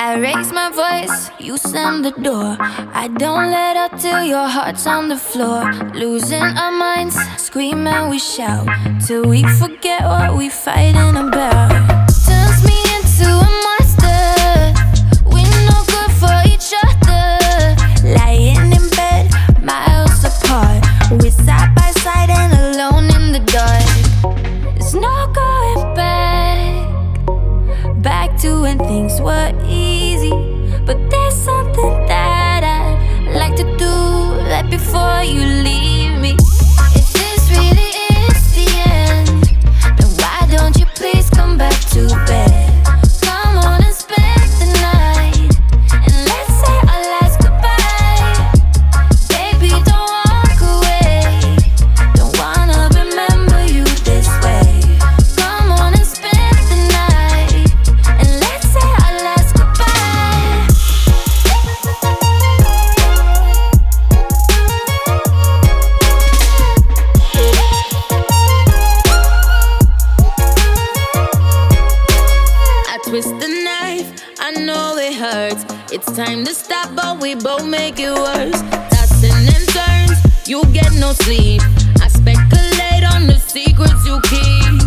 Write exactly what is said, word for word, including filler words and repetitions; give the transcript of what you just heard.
I raise my voice, you slam the door. I don't let up till your heart's on the floor. Losing our minds, scream and we shout till we forget what we fighting about. Turns me into a monster. We're no good for each other. Lying in bed, miles apart. We're side by side and alone in the dark. There's no going back, back to when things were easy. But there's something that I'd like to do right before you leave me. If this really is the end, then why don't you please come back to bed? Come on and spend the night, and let's say our last goodbye. Baby, don't walk away. Don't wanna remember you this way. Come on and spend the night, and let's say our last goodbye. I twist the knife, I know it hurts. It's time to stop, but we both make it worse. Tossing and turns, you get no sleep. I speculate on the secrets you keep.